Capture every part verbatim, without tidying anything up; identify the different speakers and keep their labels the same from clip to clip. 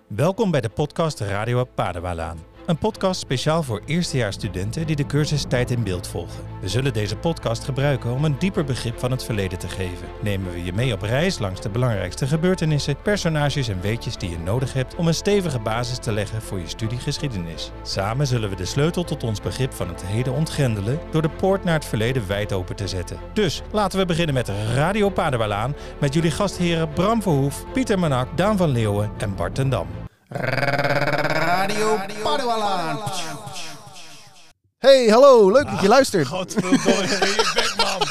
Speaker 1: Welkom bij de podcast Radio Padualaan. Een podcast speciaal voor eerstejaarsstudenten die de cursus Tijd in Beeld volgen. We zullen deze podcast gebruiken om een dieper begrip van het verleden te geven. Nemen we je mee op reis langs de belangrijkste gebeurtenissen, personages en weetjes die je nodig hebt om een stevige basis te leggen voor je studie geschiedenis. Samen zullen we de sleutel tot ons begrip van het heden ontgrendelen door de poort naar het verleden wijd open te zetten. Dus laten we beginnen met Radio Padualaan met jullie gastheren Bram Verhoef, Pieter Manak, Daan van Leeuwen en Bart ten Dam.
Speaker 2: Radio Padualaan. Hey, hallo, leuk ah, dat je luistert.
Speaker 3: Godverdomme, je bek, man.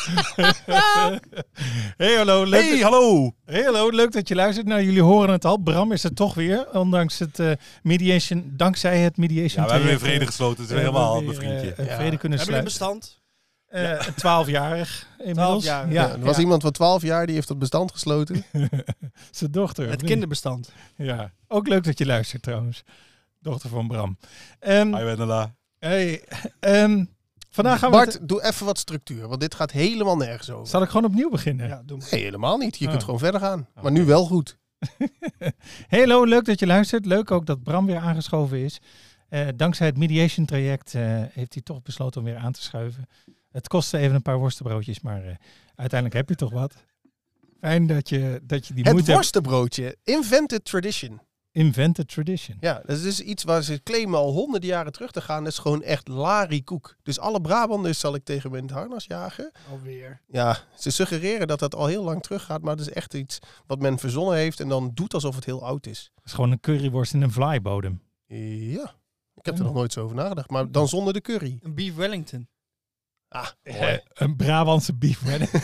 Speaker 1: Hey, hallo. Leuk
Speaker 3: hey,
Speaker 1: dat...
Speaker 3: hallo.
Speaker 1: Hey, hallo, leuk dat je luistert. Nou, jullie horen het al. Bram is er toch weer, ondanks het uh, mediation, dankzij het mediation.
Speaker 3: Ja, we hebben weer vrede gesloten. Het is weer helemaal mijn vriendje.
Speaker 1: Uh, ja. Vrede kunnen
Speaker 4: hebben
Speaker 1: sluiten.
Speaker 4: Hebben jullie een bestand?
Speaker 1: Uh, twaalfjarig inmiddels.
Speaker 4: twaalf jaar.
Speaker 2: Ja, er was ja. iemand van twaalf jaar die heeft dat bestand gesloten.
Speaker 1: Zijn dochter.
Speaker 4: Het kinderbestand.
Speaker 1: Ja, ook leuk dat je luistert trouwens. Dochter van Bram. Um,
Speaker 3: Hi Wendela.
Speaker 1: Hey, um, vandaag gaan we...
Speaker 2: Bart, het... doe even wat structuur, want dit gaat helemaal nergens over.
Speaker 1: Zal ik gewoon opnieuw beginnen?
Speaker 2: Ja, doe maar. Nee, helemaal niet. Je oh. kunt gewoon verder gaan.
Speaker 1: Oh.
Speaker 2: Maar nu wel goed.
Speaker 1: Hey, hallo, leuk dat je luistert. Leuk ook dat Bram weer aangeschoven is. Uh, dankzij het mediation traject uh, heeft hij toch besloten om weer aan te schuiven. Het kostte even een paar worstenbroodjes, maar uh, uiteindelijk heb je toch wat. Fijn dat je, dat je die
Speaker 2: het
Speaker 1: moeite...
Speaker 2: Het worstenbroodje, invented tradition.
Speaker 1: Invented tradition.
Speaker 2: Ja, dat is dus iets waar ze claimen al honderden jaren terug te gaan. Dat is gewoon echt larikoek. Dus alle Brabanders zal ik tegen mijn harnas jagen.
Speaker 4: Alweer.
Speaker 2: Ja, ze suggereren dat dat al heel lang terug gaat, maar dat is echt iets wat men verzonnen heeft en dan doet alsof het heel oud is.
Speaker 1: Het is gewoon een curryworst in een vlaaibodem.
Speaker 2: Ja, ik heb er nog nooit zo over nagedacht, maar dan zonder de curry.
Speaker 4: Een beef Wellington.
Speaker 2: Ah,
Speaker 1: eh, een Brabantse beef Wellington.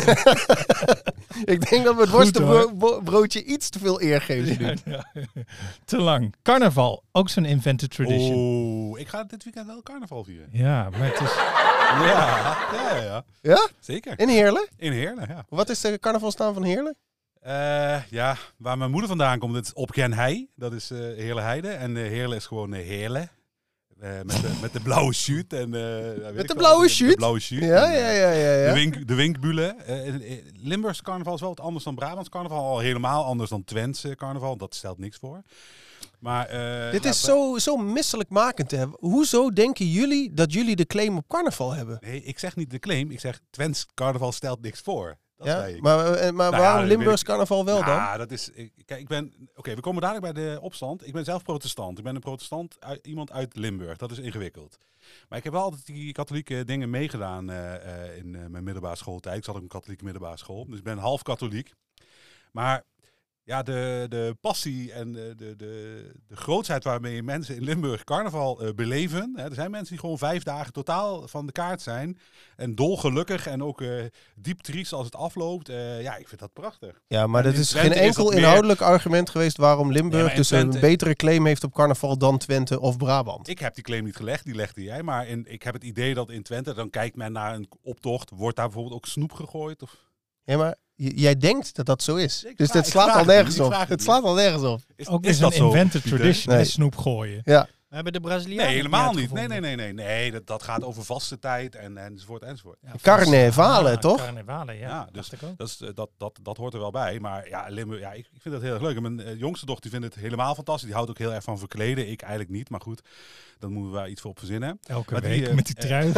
Speaker 2: Ik denk dat we het worstenbroodje iets te veel eer geven nu.
Speaker 1: Ja, ja. Te lang. Carnaval, ook zo'n invented tradition.
Speaker 3: Oh, ik ga dit weekend wel carnaval vieren.
Speaker 1: Ja, maar het is...
Speaker 3: Ja, ja, ja.
Speaker 2: Ja?
Speaker 3: Zeker.
Speaker 2: In Heerlen?
Speaker 3: In Heerlen, ja.
Speaker 2: Wat is de carnavalsnaam van Heerlen?
Speaker 3: Uh, ja, waar mijn moeder vandaan komt, het is op Genhei. Dat is uh, Heerle Heide. En uh, Heerlen is gewoon uh, Heerlen. Uh, met, de, met de blauwe shoot. En, uh,
Speaker 2: met de blauwe shoot?
Speaker 3: De blauwe shoot.
Speaker 2: Ja,
Speaker 3: en, uh,
Speaker 2: ja, ja, ja, ja.
Speaker 3: De, wink, de winkbulen. Uh, Limburgs carnaval is wel wat anders dan Brabants carnaval. Al helemaal anders dan Twents carnaval. Dat stelt niks voor. Maar, uh,
Speaker 2: Dit is zo, zo misselijkmakend. Hè? Hoezo denken jullie dat jullie de claim op carnaval hebben?
Speaker 3: Nee, ik zeg niet de claim. Ik zeg Twents carnaval stelt niks voor. Dat
Speaker 2: ja, maar maar nou waarom ja, Limburgs carnaval wel dan?
Speaker 3: Ja, dat is... Ik, kijk, ik ben... Oké, okay, we komen dadelijk bij de opstand. Ik ben zelf protestant. Ik ben een protestant, uit, iemand uit Limburg. Dat is ingewikkeld. Maar ik heb wel altijd die katholieke dingen meegedaan uh, uh, in uh, mijn middelbare schooltijd. Ik zat op een katholieke middelbare school. Dus ik ben half katholiek. Maar... Ja, de, de passie en de, de, de, de grootsheid waarmee mensen in Limburg carnaval uh, beleven. Hè, er zijn mensen die gewoon vijf dagen totaal van de kaart zijn. En dolgelukkig en ook uh, diep triest als het afloopt. Uh, ja, ik vind dat prachtig.
Speaker 2: Ja, maar
Speaker 3: en
Speaker 2: dat is geen enkel is inhoudelijk meer... argument geweest waarom Limburg ja, dus Twente... een betere claim heeft op carnaval dan Twente of Brabant.
Speaker 3: Ik heb die claim niet gelegd, die legde jij. Maar in, ik heb het idee dat in Twente, dan kijkt men naar een optocht. Wordt daar bijvoorbeeld ook snoep gegooid? Of...
Speaker 2: Ja, maar... J- jij denkt dat dat zo is. Ik dus vraag, dat slaat al nergens op. Het slaat al nergens op.
Speaker 1: Is, ook is, is dat een invented tradition nee. snoep gooien.
Speaker 2: Ja.
Speaker 4: We hebben de Brazilianen.
Speaker 3: Nee, helemaal niet. Nee, nee, nee, nee. Nee, dat, dat gaat over vaste tijd en enzovoort enzovoort.
Speaker 2: Ja, carnavalen,
Speaker 1: ah,
Speaker 2: toch?
Speaker 1: Carnavalen, ja.
Speaker 3: ja dus dat, is, dat, dat, dat hoort er wel bij. Maar ja, Limburg, ja ik, ik vind dat heel erg leuk. En mijn uh, jongste dochter die vindt het helemaal fantastisch. Die houdt ook heel erg van verkleden. Ik eigenlijk niet, maar goed. Dan moeten we wel iets voor op verzinnen.
Speaker 1: Elke
Speaker 3: maar
Speaker 1: week
Speaker 3: die, uh,
Speaker 1: met die trui.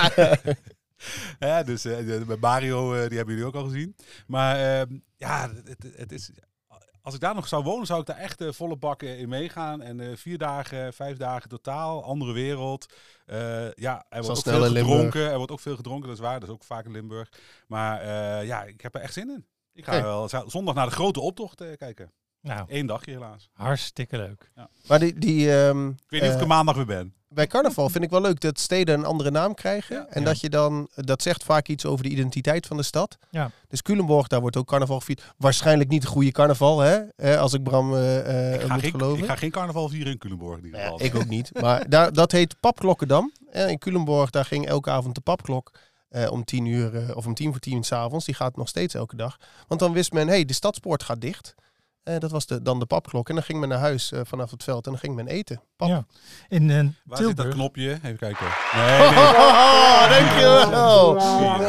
Speaker 3: Ja, dus uh, bij Mario, uh, die hebben jullie ook al gezien. Maar uh, ja, het, het is... Als ik daar nog zou wonen, zou ik daar echt uh, volle bakken in meegaan. En uh, vier dagen, vijf dagen totaal, andere wereld. Uh, ja, er wordt ook veel gedronken. Er wordt ook veel gedronken, dat is waar. Dat is ook vaak in Limburg. Maar uh, ja, ik heb er echt zin in. Ik ga hey. wel zondag naar de grote optocht uh, kijken.
Speaker 1: Nou,
Speaker 3: Eén dagje helaas.
Speaker 1: Hartstikke leuk.
Speaker 3: Ja.
Speaker 2: Maar die, die, um,
Speaker 3: ik weet niet uh, of ik er maandag weer ben.
Speaker 2: Bij carnaval vind ik wel leuk dat steden een andere naam krijgen. Ja. En ja. dat je dan, dat zegt vaak iets over de identiteit van de stad.
Speaker 1: Ja.
Speaker 2: Dus Culemborg, daar wordt ook carnaval gevierd. Waarschijnlijk niet een goede carnaval, hè? Eh, als ik Bram uh, uh, ik moet
Speaker 3: geen,
Speaker 2: geloven.
Speaker 3: Ik ga geen carnaval vieren in Culemborg. In ieder geval.
Speaker 2: Ja, ik ook niet. Maar daar, dat heet Papklokkendam. Eh, in Culemborg, daar ging elke avond de papklok. Uh, om tien uur uh, of om tien voor tien 's avonds. Die gaat nog steeds elke dag. Want dan wist men, hé, hey, de stadspoort gaat dicht. Uh, dat was de, dan de papklok. En dan ging men naar huis uh, vanaf het veld en dan ging men eten. Pap.
Speaker 1: Ja. In uh,
Speaker 3: Waar
Speaker 1: Tilburg.
Speaker 3: zit dat knopje? Even kijken. Nee, nee.
Speaker 2: Oh, dankjewel.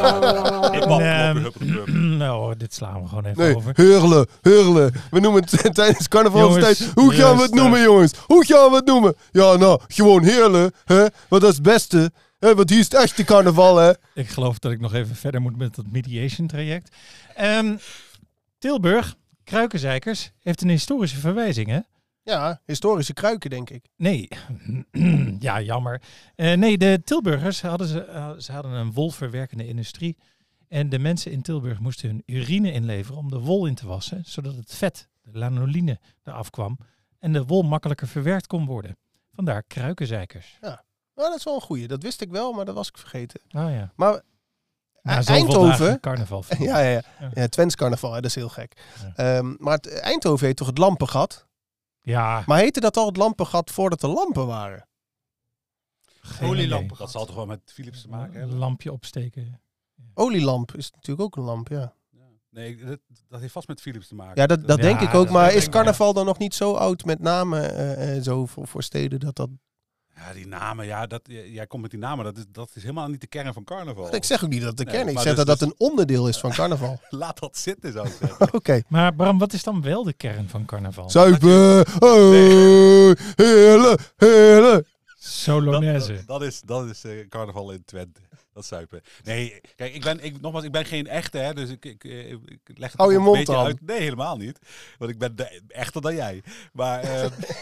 Speaker 1: Nee, nou, dit slaan we gewoon even
Speaker 2: nee,
Speaker 1: over.
Speaker 2: Heerlen, heerlen. We noemen het tijdens carnavalstijd. Hoe gaan we het noemen, jongens? Hoe gaan we het noemen? Ja, nou, gewoon heerlen. Hè? Want dat is het beste. Hè? Want hier is het echte carnaval, hè?
Speaker 1: Ik geloof dat ik nog even verder moet met dat mediation traject. Um, Tilburg, Kruikenzeikers, heeft een historische verwijzing, hè?
Speaker 2: Ja, historische kruiken, denk ik.
Speaker 1: Nee, ja, jammer. Uh, nee, de Tilburgers hadden, ze, uh, ze hadden een wolverwerkende industrie. En de mensen in Tilburg moesten hun urine inleveren om de wol in te wassen, zodat het vet, de lanoline, eraf kwam en de wol makkelijker verwerkt kon worden. Vandaar Kruikenzeikers.
Speaker 2: Ja, nou, dat is wel een goeie. Dat wist ik wel, maar dat was ik vergeten.
Speaker 1: Oh ja.
Speaker 2: Maar
Speaker 1: Na
Speaker 2: Eindhoven,
Speaker 1: carnaval.
Speaker 2: ja, ja, ja. ja. ja Twents carnaval, hè, dat is heel gek. Ja. Um, maar het, Eindhoven heet toch het lampengat?
Speaker 1: Ja.
Speaker 2: Maar heette dat al het lampengat voordat er lampen waren?
Speaker 4: Olielampen.
Speaker 3: Dat zal toch wel met Philips te maken hebben?
Speaker 1: Een lampje opsteken.
Speaker 2: Olielamp is natuurlijk ook een lamp, ja.
Speaker 3: ja. Nee, dat, dat heeft vast met Philips te maken.
Speaker 2: Ja, dat, dat
Speaker 1: ja,
Speaker 2: denk ik ook. Maar is carnaval
Speaker 1: ja.
Speaker 2: dan nog niet zo oud met namen uh, zo voor, voor steden dat dat...
Speaker 3: Ja, die namen, ja, dat, jij komt met die namen, dat is, dat is helemaal niet de kern van carnaval.
Speaker 2: Ik zeg ook niet dat het de
Speaker 3: nee,
Speaker 2: kern is. Ik
Speaker 3: zeg
Speaker 2: dus,
Speaker 3: dat
Speaker 2: dus... dat een onderdeel is van carnaval.
Speaker 3: Laat dat zitten, zou ik zeggen.
Speaker 2: Oké. Okay.
Speaker 1: Maar Bram, wat is dan wel de kern van carnaval?
Speaker 2: Zuipen! Oh, hele, hele.
Speaker 1: Solonaise.
Speaker 3: Dat, dat is, dat is uh, carnaval in Twente. Dat zuipen. Nee, kijk, ik ben, ik, nogmaals, ik ben geen echte, hè, dus ik, ik, ik, ik leg het
Speaker 2: Hou je
Speaker 3: een
Speaker 2: mond
Speaker 3: beetje
Speaker 2: aan.
Speaker 3: uit. Nee, helemaal niet. Want ik ben de, echter dan jij. Maar uh,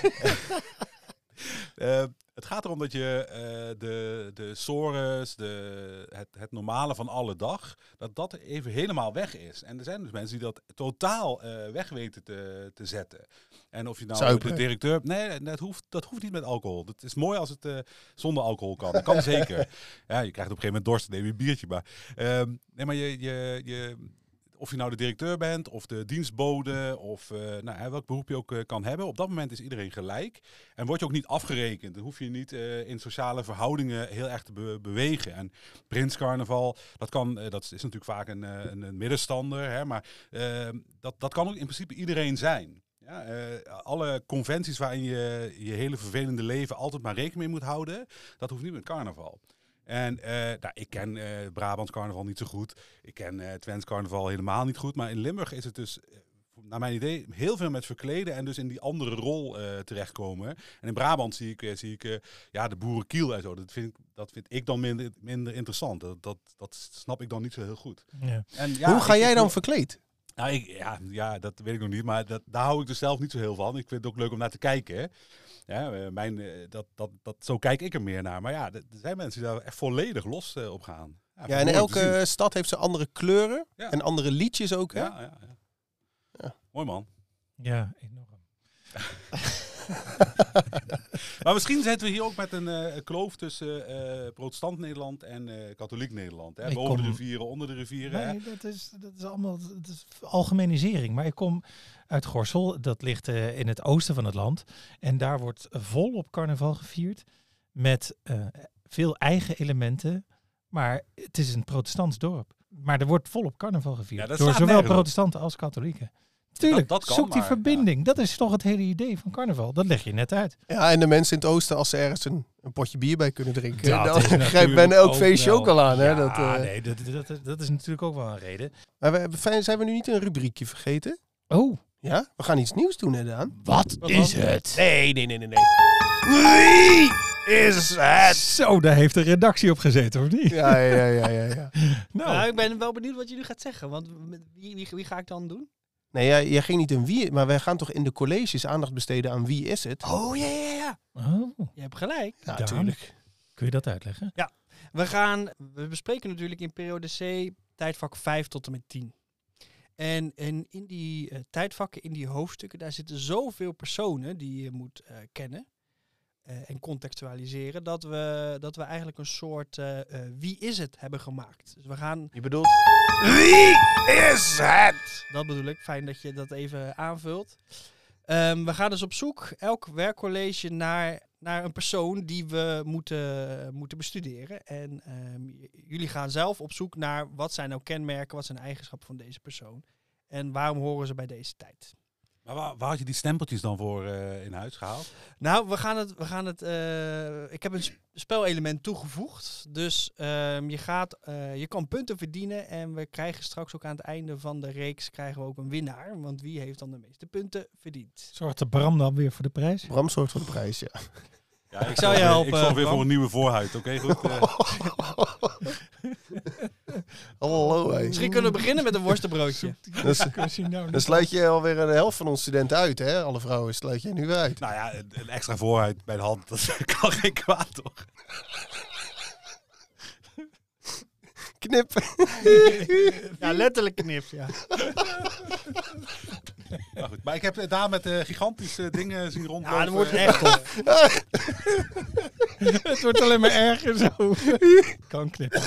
Speaker 3: uh, het gaat erom dat je uh, de, de sores, de, het, het normale van alle dag, dat dat even helemaal weg is. En er zijn dus mensen die dat totaal uh, weg weten te, te zetten. En of je nou
Speaker 2: Zuipen.
Speaker 3: de directeur... Nee, dat hoeft, dat hoeft niet met alcohol. Het is mooi als het uh, zonder alcohol kan. Dat kan zeker. Ja, je krijgt op een gegeven moment dorst, dan neem je een biertje. Maar, um, nee, maar je... je, je of je nou de directeur bent, of de dienstbode, of uh, nou, hè, welk beroep je ook uh, kan hebben. Op dat moment is iedereen gelijk. En word je ook niet afgerekend. Dan hoef je niet uh, in sociale verhoudingen heel erg te be- bewegen. En prinscarnaval, dat, kan, uh, dat is natuurlijk vaak een, uh, een, een middenstander. Hè, maar uh, dat, dat kan ook in principe iedereen zijn. Ja, uh, alle conventies waarin je je hele vervelende leven altijd maar rekening mee moet houden, dat hoeft niet met carnaval. En uh, nou, ik ken uh, Brabants carnaval niet zo goed. Ik ken uh, Twents carnaval helemaal niet goed. Maar in Limburg is het dus, uh, naar mijn idee, heel veel met verkleden en dus in die andere rol uh, terechtkomen. En in Brabant zie ik, uh, zie ik uh, ja, de boerenkiel en zo. Dat vind ik, dat vind ik dan minder, minder interessant. Dat, dat, dat snap ik dan niet zo heel goed.
Speaker 1: Ja.
Speaker 3: En, ja,
Speaker 2: Hoe ga
Speaker 3: ik,
Speaker 2: jij
Speaker 3: ik,
Speaker 2: dan verkleed?
Speaker 3: Nou, ik, ja, ja, dat weet ik nog niet. Maar dat, daar hou ik dus zelf niet zo heel van. Ik vind het ook leuk om naar te kijken. Hè. Ja, mijn, dat, dat, dat, zo kijk ik er meer naar. Maar ja, er zijn mensen die daar echt volledig los uh, op gaan. Ja,
Speaker 2: Ja, en elke stad heeft ze andere kleuren. Ja. En andere liedjes ook, hè?
Speaker 3: Ja, ja, ja. ja. Mooi man.
Speaker 1: Ja, enorm.
Speaker 3: Maar misschien zitten we hier ook met een uh, kloof tussen uh, protestant Nederland en uh, katholiek Nederland. Hè? Boven kom... de rivieren, onder de rivieren.
Speaker 1: Nee,
Speaker 3: hè?
Speaker 1: dat is, dat is allemaal dat is algemenisering. Maar ik kom uit Gorssel, dat ligt uh, in het oosten van het land. En daar wordt volop carnaval gevierd met uh, veel eigen elementen. Maar het is een protestants dorp. Maar er wordt volop carnaval gevierd ja, door zowel protestanten als katholieken. Tuurlijk, dat, dat kan, zoek die maar, verbinding. Ja. Dat is toch het hele idee van carnaval. Dat leg je net uit.
Speaker 2: Ja, en de mensen in het oosten, als ze ergens een, een potje bier bij kunnen drinken, ja, dan grijpt men elk ook feestje wel. ook al aan. Hè?
Speaker 1: Ja,
Speaker 2: dat, uh...
Speaker 1: nee, dat, dat, dat, dat is natuurlijk ook wel een reden.
Speaker 2: Maar we, zijn we nu niet een rubriekje vergeten?
Speaker 1: Oh.
Speaker 2: Ja, we gaan iets nieuws doen, hè, Daan?
Speaker 1: Wat, Wat is dan? het?
Speaker 2: Nee, nee, nee, nee, nee. Wie is het?
Speaker 1: Zo, daar heeft de redactie op gezeten, of niet?
Speaker 2: Ja, ja, ja, ja. ja.
Speaker 4: nou. nou, ik ben wel benieuwd wat je nu gaat zeggen. Want wie, wie, wie ga ik dan doen?
Speaker 2: Nee, jij, jij ging niet een wie, maar wij gaan toch in de colleges aandacht besteden aan wie is het?
Speaker 4: Oh, ja, ja, ja.
Speaker 1: Oh.
Speaker 4: Je hebt gelijk.
Speaker 2: Ja, natuurlijk.
Speaker 1: Kun je dat uitleggen?
Speaker 4: Ja, we gaan, we bespreken natuurlijk in periode C tijdvak vijf tot en met tien. En, en in die uh, tijdvakken, in die hoofdstukken, daar zitten zoveel personen die je moet uh, kennen uh, en contextualiseren, dat we, dat we eigenlijk een soort uh, uh, wie is het hebben gemaakt. Dus we gaan...
Speaker 2: Je bedoelt... Wie is het?
Speaker 4: Dat bedoel ik. Fijn dat je dat even aanvult. Um, we gaan dus op zoek, elk werkcollege, naar, naar een persoon die we moeten, moeten bestuderen. En um, jullie gaan zelf op zoek naar wat zijn nou kenmerken, wat zijn de eigenschappen van deze persoon. En waarom horen ze bij deze tijd.
Speaker 3: Maar waar, waar had je die stempeltjes dan voor uh, in huis gehaald?
Speaker 4: Nou, we gaan het... We gaan het uh, ik heb een sp- spelelement toegevoegd. Dus um, je, gaat, uh, je kan punten verdienen. En we krijgen straks ook aan het einde van de reeks krijgen we ook een winnaar. Want wie heeft dan de meeste punten verdiend?
Speaker 1: Zorgt de Bram dan weer voor de prijs?
Speaker 2: Bram zorgt voor de prijs, ja.
Speaker 3: Ja, ik zou je helpen. Ik zorg weer Bram. voor een nieuwe voorhuid, oké? Okay, goed. Uh.
Speaker 2: Hallo, hey.
Speaker 4: Misschien kunnen we beginnen met een worstenbroodje.
Speaker 2: Dus, dan sluit je alweer de helft van onze studenten uit, hè? Alle vrouwen sluit je nu weer uit.
Speaker 3: Nou ja, een, een extra voorhuid bij de hand, dat kan geen kwaad, toch?
Speaker 2: Knip.
Speaker 4: Ja, letterlijk knip, ja.
Speaker 3: Nou goed, maar ik heb daar met uh, gigantische dingen zien rondlopen.
Speaker 4: Ja, dat wordt echt tof.
Speaker 1: Het wordt alleen maar erger zo. Kan knippen.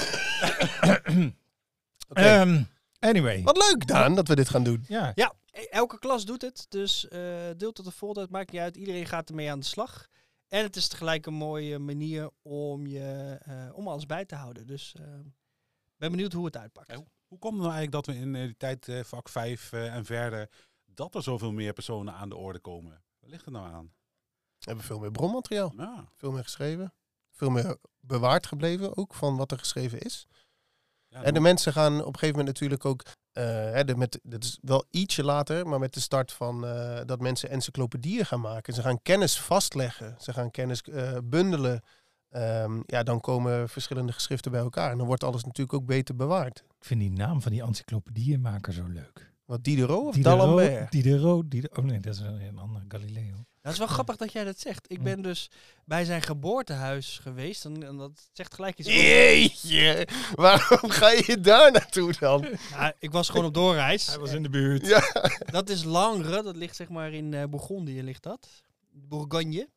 Speaker 1: Okay. Um, anyway.
Speaker 2: Wat leuk, Daan, dat we dit gaan doen.
Speaker 4: Ja, ja elke klas doet het. Dus uh, deel tot de voltijd, maakt niet uit. Iedereen gaat ermee aan de slag. En het is tegelijk een mooie manier om, je, uh, om alles bij te houden. Dus ik uh, ben benieuwd hoe het uitpakt.
Speaker 3: Ja, hoe komt het nou eigenlijk dat we in uh, die tijd uh, vak vijf uh, en verder... dat er zoveel meer personen aan de orde komen? Waar ligt het nou aan?
Speaker 2: We hebben veel meer bronmateriaal.
Speaker 3: Ja.
Speaker 2: Veel meer geschreven. Veel meer bewaard gebleven ook van wat er geschreven is. Ja, en de mensen gaan op een gegeven moment natuurlijk ook... Uh, hè, de met, dat is wel ietsje later, maar met de start van uh, dat mensen encyclopedieën gaan maken. Ze gaan kennis vastleggen. Ze gaan kennis uh, bundelen. Um, ja, dan komen verschillende geschriften bij elkaar. En dan wordt alles natuurlijk ook beter bewaard.
Speaker 1: Ik vind die naam van die encyclopedieënmaker zo leuk.
Speaker 2: Wat, Diderot of
Speaker 1: Diderot,
Speaker 2: D'Alembert?
Speaker 1: Diderot, Diderot. Oh nee, dat is een andere Galileo.
Speaker 4: Dat is wel grappig dat jij dat zegt. Ik ben dus bij zijn geboortehuis geweest. En, en dat zegt gelijk iets.
Speaker 2: Jeetje, waarom ga je daar naartoe dan?
Speaker 4: Nou, ik was gewoon op doorreis.
Speaker 1: Hij was in de buurt.
Speaker 2: Ja.
Speaker 4: Dat is Langres. Dat ligt zeg maar in uh, Bourgondië ligt dat. Bourgogne.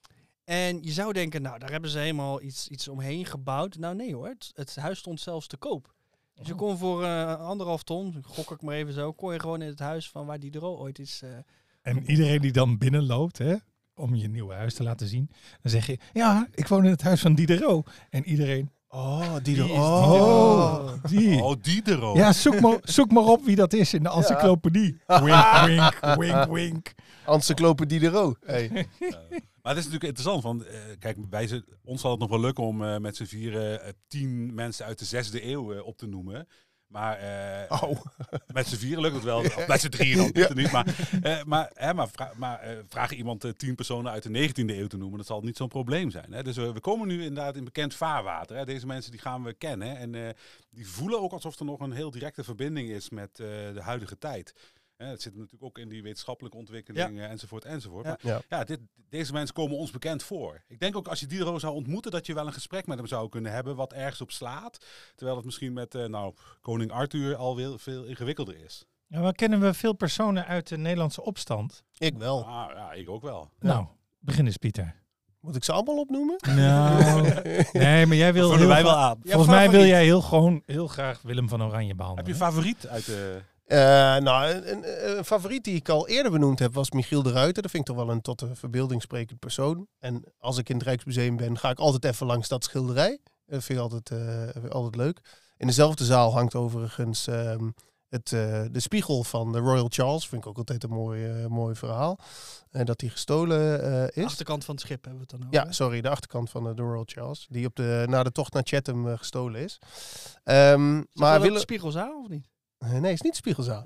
Speaker 4: En je zou denken, nou, daar hebben ze helemaal iets, iets omheen gebouwd. Nou nee hoor, het, het huis stond zelfs te koop. Dus je kon voor uh, anderhalf ton, gok ik maar even zo, kon je gewoon in het huis van waar Diderot ooit is... Uh,
Speaker 1: en iedereen die dan binnenloopt, hè, om je nieuwe huis te laten zien, dan zeg je, ja, ik woon in het huis van Diderot. En iedereen...
Speaker 2: Oh, Diderot.
Speaker 1: Oh, die.
Speaker 3: Oh, Diderot.
Speaker 1: Ja, zoek maar, zoek maar op wie dat is in de encyclopedie. Ja. Wink, wink, wink, wink.
Speaker 2: Encyclopedie Diderot. Hey.
Speaker 3: Ja. Maar het is natuurlijk interessant, want uh, kijk, wij ze, ons zal het nog wel lukken om uh, met z'n vieren uh, tien mensen uit de zesde eeuw uh, op te noemen. Maar uh,
Speaker 2: oh.
Speaker 3: met z'n vieren lukt het wel, of met z'n drieën dan, ja. niet. Maar, uh, maar, hè, maar, vra- maar uh, vragen iemand uh, tien personen uit de negentiende eeuw te noemen, dat zal niet zo'n probleem zijn. Hè? Dus uh, we komen nu inderdaad in bekend vaarwater. Hè? Deze mensen die gaan we kennen en uh, die voelen ook alsof er nog een heel directe verbinding is met uh, de huidige tijd. Ja, het zit natuurlijk ook in die wetenschappelijke ontwikkelingen ja. enzovoort enzovoort. Ja. Maar ja, dit, deze mensen komen ons bekend voor. Ik denk ook als je Diderot zou ontmoeten dat je wel een gesprek met hem zou kunnen hebben wat ergens op slaat. Terwijl het misschien met uh, nou, koning Arthur al veel, veel ingewikkelder is.
Speaker 1: Ja, maar kennen we veel personen uit de Nederlandse opstand?
Speaker 2: Ik wel.
Speaker 3: Ah, ja, ik ook wel.
Speaker 1: Nou,
Speaker 2: ja.
Speaker 1: begin eens Pieter.
Speaker 2: Moet ik ze allemaal opnoemen?
Speaker 1: Nou, nee, maar jij wil
Speaker 3: dat
Speaker 1: heel
Speaker 3: wij
Speaker 1: gra-
Speaker 3: wel aan.
Speaker 1: Volgens mij wil jij heel gewoon heel graag Willem van Oranje behandelen.
Speaker 3: Heb je favoriet uit de...
Speaker 2: Uh, nou, een, een, een favoriet die ik al eerder benoemd heb was Michiel de Ruiter. Dat vind ik toch wel een tot de verbeelding sprekend persoon. En als ik in het Rijksmuseum ben, ga ik altijd even langs dat schilderij. Dat vind ik altijd, uh, altijd leuk. In dezelfde zaal hangt overigens uh, het, uh, de spiegel van de Royal Charles. Vind ik ook altijd een mooi, uh, mooi verhaal. En uh, dat die gestolen uh, is.
Speaker 4: De achterkant van het schip hebben we het dan over.
Speaker 2: Ja, sorry, de achterkant van de, de Royal Charles. Die op de, na de tocht naar Chatham uh, gestolen is. Um, maar
Speaker 4: Willem... de spiegelzaal of niet?
Speaker 2: Nee, het is niet de spiegelzaal.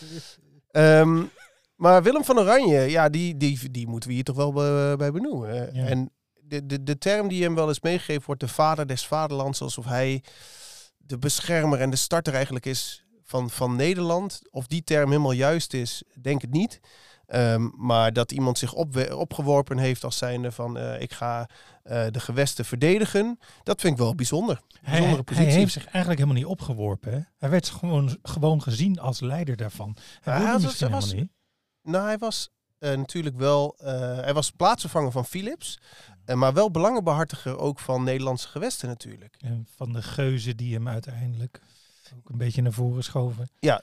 Speaker 2: um, maar Willem van Oranje, ja, die, die, die moeten we hier toch wel be, bij benoemen. Ja. En de, de, de term die hem wel eens meegegeven wordt, de vader des vaderlands, alsof hij de beschermer en de starter eigenlijk is van, van Nederland. Of die term helemaal juist is, denk ik niet. Um, maar dat iemand zich op, opgeworpen heeft als zijnde van uh, ik ga uh, de gewesten verdedigen, dat vind ik wel bijzonder.
Speaker 1: Hij, hij heeft zich eigenlijk helemaal niet opgeworpen. Hè? Hij werd gewoon, gewoon gezien als leider daarvan. Hij
Speaker 2: ja,
Speaker 1: wilde
Speaker 2: hij
Speaker 1: misschien
Speaker 2: was,
Speaker 1: helemaal niet.
Speaker 2: Nou, hij was uh, natuurlijk wel, uh, hij was plaatsvervanger van Philips, uh, maar wel belangenbehartiger ook van Nederlandse gewesten natuurlijk.
Speaker 1: En van de geuzen die hem uiteindelijk ook een beetje naar voren schoven.
Speaker 2: Ja.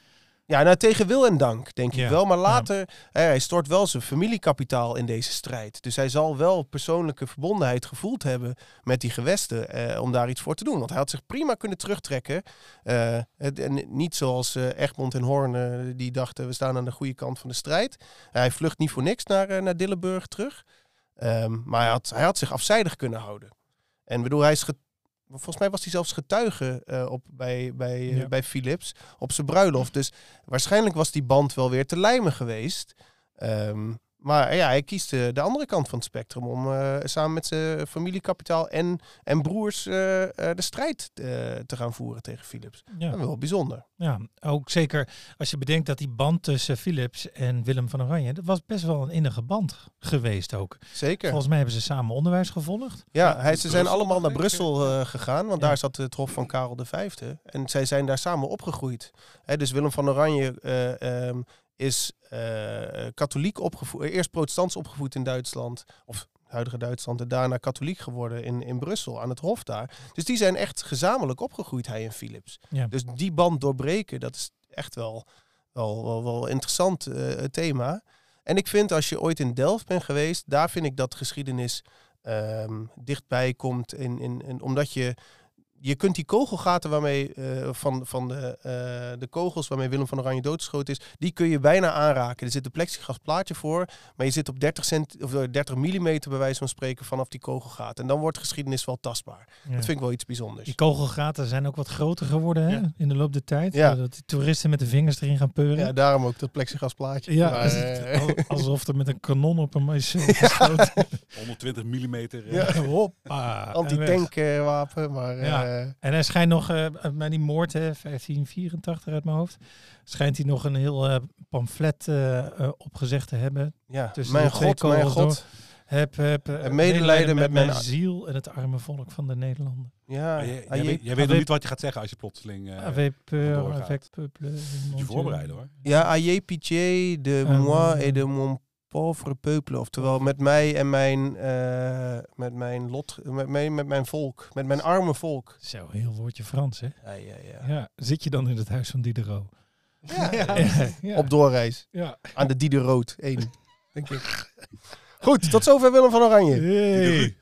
Speaker 2: Ja, nou, tegen wil en dank, denk
Speaker 1: Ja,
Speaker 2: ik wel. Maar
Speaker 1: ja.
Speaker 2: later, hè, hij stort wel zijn familiekapitaal in deze strijd. Dus hij zal wel persoonlijke verbondenheid gevoeld hebben met die gewesten eh, om daar iets voor te doen. Want hij had zich prima kunnen terugtrekken. Uh, het, en niet zoals uh, Egmond en Hoorn, uh, die dachten, we staan aan de goede kant van de strijd. Uh, hij vlucht niet voor niks naar, uh, naar Dillenburg terug. Um, maar hij had, hij had zich afzijdig kunnen houden. En bedoel, hij is get- volgens mij was hij zelfs getuige uh, op, bij, bij, uh,
Speaker 1: Ja.
Speaker 2: bij Philips op zijn bruiloft. Dus waarschijnlijk was die band wel weer te lijmen geweest. Um, maar ja, hij kiest uh, de andere kant van het spectrum om uh, samen met zijn familiekapitaal en, en broers uh, uh, de strijd uh, te gaan voeren tegen Philips.
Speaker 1: Ja.
Speaker 2: Dat is wel bijzonder.
Speaker 1: Ja, ook zeker als je bedenkt dat die band tussen Philips en Willem van Oranje, dat was best wel een innige band geweest ook.
Speaker 2: Zeker.
Speaker 1: Volgens mij hebben ze samen onderwijs gevolgd.
Speaker 2: Ja, hij, ze zijn
Speaker 3: Brussel,
Speaker 2: allemaal naar
Speaker 3: denk ik.
Speaker 2: Brussel uh, gegaan, want
Speaker 1: Ja.
Speaker 2: daar zat het hof van Karel de Vijfde. En zij zijn daar samen opgegroeid. Hè, dus Willem van Oranje uh, um, is uh, katholiek opgevoed, eerst protestants opgevoed in Duitsland, of huidige Duitsland, en daarna katholiek geworden in, in Brussel, aan het hof daar. Dus die zijn echt gezamenlijk opgegroeid, hij en Philips.
Speaker 1: Ja.
Speaker 2: Dus die band doorbreken, dat is echt wel wel, wel, wel interessant uh, thema. En ik vind, als je ooit in Delft bent geweest, daar vind ik dat geschiedenis um, dichtbij komt. In, in, in, omdat je, je kunt die kogelgaten waarmee, uh, van, van de, uh, de kogels waarmee Willem van Oranje doodgeschoten is, die kun je bijna aanraken. Er zit een plexiglas plaatje voor, maar je zit op dertig, cent, of dertig millimeter bij wijze van spreken vanaf die kogelgaten. En dan wordt geschiedenis wel tastbaar.
Speaker 1: Ja.
Speaker 2: Dat vind ik wel iets bijzonders.
Speaker 1: Die kogelgaten zijn ook wat groter geworden hè?
Speaker 2: Ja.
Speaker 1: in de loop der tijd.
Speaker 2: Ja.
Speaker 1: Dat die toeristen met de vingers erin gaan peuren.
Speaker 2: Ja, daarom ook dat plexiglas plaatje.
Speaker 1: Ja,
Speaker 2: Maar,
Speaker 1: als
Speaker 2: uh,
Speaker 1: het- al- alsof er met een kanon op een meisje geschoten.
Speaker 3: honderdtwintig millimeter.
Speaker 2: Ja.
Speaker 1: Hoppa.
Speaker 2: anti-tankwapen, maar...
Speaker 1: Ja.
Speaker 2: Uh,
Speaker 1: En hij schijnt nog, uh, bij die moord, hè, vijftien vierentachtig uit mijn hoofd, schijnt hij nog een heel uh, pamflet uh, uh, opgezegd te hebben.
Speaker 2: ja,
Speaker 1: Tussen
Speaker 2: mijn
Speaker 1: de twee
Speaker 2: god, mijn
Speaker 1: kogels
Speaker 2: god.
Speaker 1: Heb, heb uh,
Speaker 2: En medelijden met
Speaker 1: mijn
Speaker 2: mijn-
Speaker 1: ziel en het arme volk van de Nederlanden.
Speaker 2: Ja,
Speaker 3: Maar jij,
Speaker 2: ah,
Speaker 3: jij,
Speaker 2: je-
Speaker 3: weet, jij weet nog niet wat je gaat zeggen als je plotseling... uh,
Speaker 1: Avec peur,
Speaker 3: doorgaat.
Speaker 1: avec peuple.
Speaker 3: moet je voorbereiden hoor.
Speaker 2: ja, ayez pitié de
Speaker 1: Um,
Speaker 2: moi et de mon pauvre peuple. Oftewel, met mij en mijn, uh, met mijn lot, met mijn, met mijn volk, met mijn arme volk.
Speaker 1: Zo, heel woordje Frans, hè?
Speaker 2: Ja, ja, ja.
Speaker 1: Ja, zit je dan in het huis van Diderot?
Speaker 2: Ja,
Speaker 4: Ja.
Speaker 1: Ja, ja.
Speaker 2: op doorreis.
Speaker 1: Ja.
Speaker 2: Aan de Diderot één, denk ik. Goed, tot zover Willem van Oranje.
Speaker 1: Hey.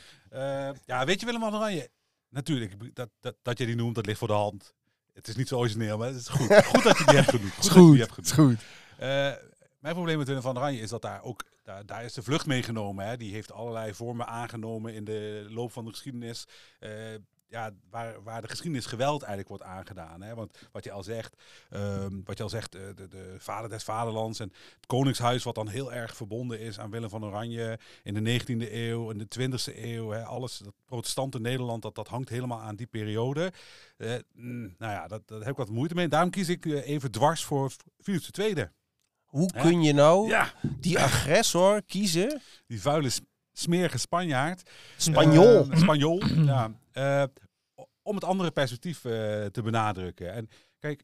Speaker 3: Uh, ja, weet je Willem van Oranje? Natuurlijk, ik- dat, dat, dat je die noemt, dat ligt voor de hand. Het is niet zo origineel, maar het is goed. Goed dat je die hebt genoemd. Goed,
Speaker 2: Is
Speaker 3: dat je
Speaker 2: goed,
Speaker 3: die hebt
Speaker 2: is
Speaker 3: genoemd.
Speaker 2: goed.
Speaker 3: Uh, mijn probleem met Willem van Oranje is dat daar ook, daar, daar is de vlucht meegenomen. Hè. Die heeft allerlei vormen aangenomen in de loop van de geschiedenis. Uh, ja, waar, waar de geschiedenis geweld eigenlijk wordt aangedaan. Hè. Want wat je al zegt, um, wat je al zegt, uh, de, de vader des vaderlands en het koningshuis wat dan heel erg verbonden is aan Willem van Oranje in de negentiende eeuw, in de twintigste eeuw. Hè, alles, dat protestante Nederland, dat, dat hangt helemaal aan die periode. Uh, mm, nou ja, dat, daar heb ik wat moeite mee. Daarom kies ik uh, even dwars voor Philips de Tweede.
Speaker 2: Hoe
Speaker 3: Ja.
Speaker 2: kun je nou
Speaker 3: Ja,
Speaker 2: die agressor kiezen?
Speaker 3: die vuile s- smerige Spanjaard.
Speaker 2: Spanjool.
Speaker 3: Uh, Spanjool, ja. Uh, om het andere perspectief uh, te benadrukken. En kijk,